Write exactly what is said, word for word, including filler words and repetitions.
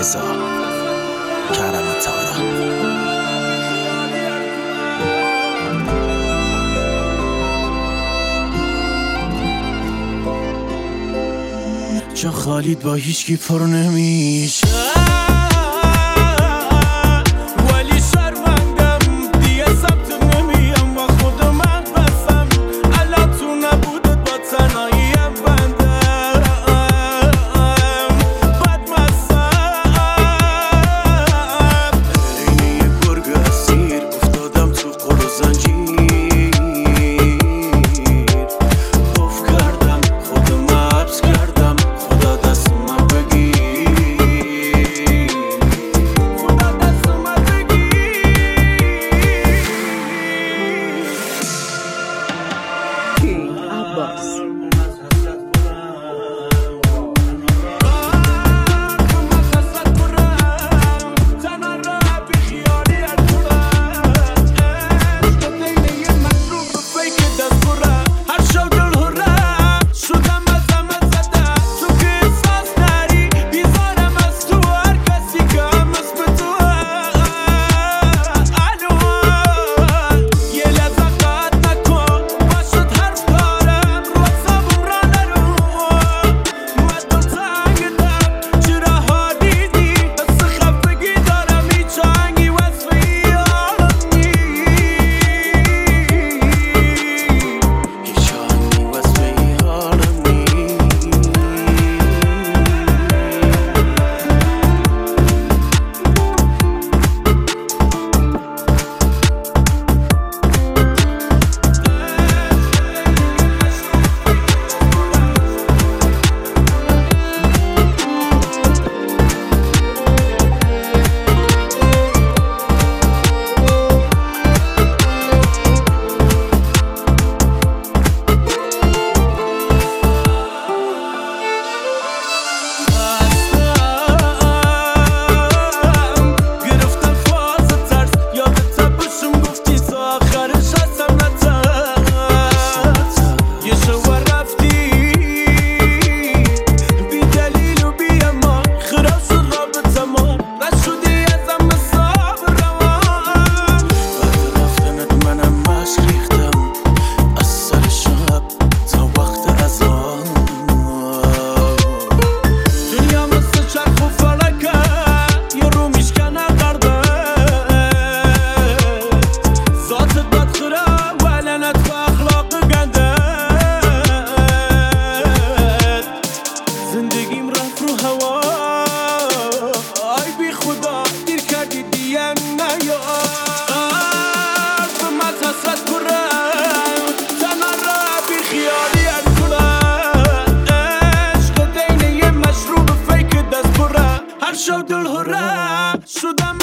رضا کرم تارا. جا خالید با هیچکی پر نمیشه، ولی شرمندم دیگه ثبت نمیم و خود من بسم الان تو نبودت با تنهاییم بندم بد مستم اینه یه گرگ اسیر افتادم تو قل و زنجیر قف کردم خودم حبس کردم خدا دست من بگیر خدا دست من بگیر King Abbas. شد الهرم شدم